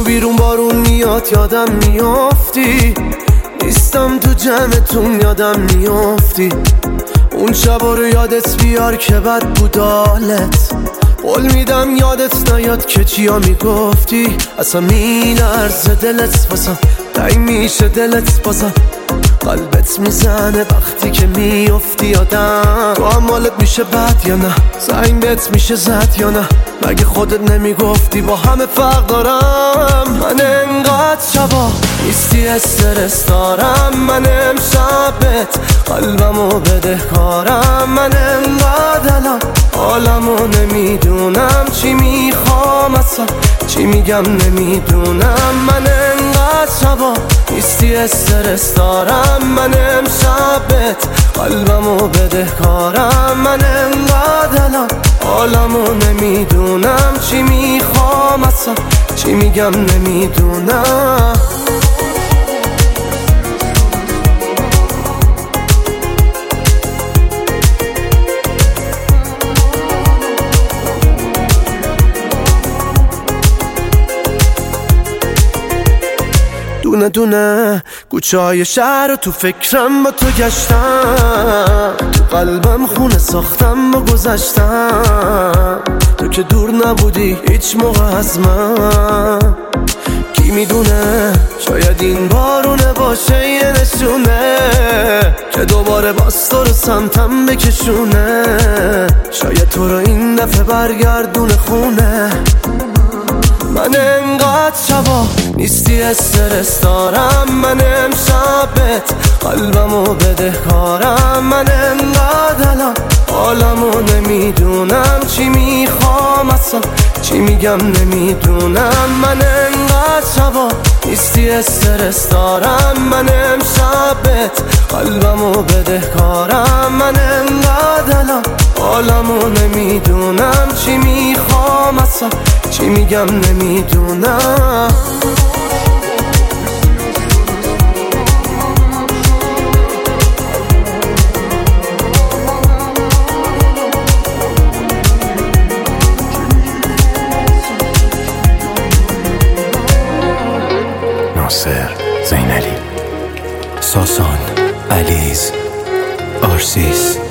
بیرون بارون میاد یادم میافتی، نیستم تو جمعتون یادم میافتی. اون شبا رو یادت بیار که بد بود حالت، قول میدم یادت نیاد که چیا میگفتی. اصلا میلرزه دلت واسم، تنگ میشه دلت بازم، قلبت میزنه وقتی که میافتی یادم. تو هم حالت میشه بد یا نه؟ زنگ بهت میشه زد یا نه؟ مگه خودت نمیگفتی با همه فرق دارم؟ من انقدر شبا نیستی استرس دارم، من امشبت قلبمو بدهکارم. من انقدر الان حالمو نمیدونم، چی میخوام اصلا چی میگم نمیدونم. من انقدر شبا نیستی استرس دارم، من امشبت قلبمو بدهکارم. من انقدر الان حالمو نمیدونم، چی میخوام اصلا چی میگم نمیدونم. دونه دونه کوچه های شهر رو تو فکرم با تو گشتم، تو قلبم خونه ساختم با گذشتم. تو که دور نبودی هیچ موقع از من، کی میدونه شاید این بارونه باشه یه نشونه که دوباره باز تو رو سمتم بکشونه. شاید تو رو این دفعه برگردونه خونه. من انقدر شبا نیستی استرس دارم، من امشبت قلبمو بدهکارم. من انقدر الان حالمو نمیدونم، چی میخوام اصلا چی میگم نمیدونم. من انقدر شبا نیستی استرس دارم، من امشبت قلبمو بدهکارم. من انقدر الان حالمو نمیدونم، چی میخوام اصلا چی میگم نمیدونم. ناصر زینلی، ساسان، علیز، آرسیس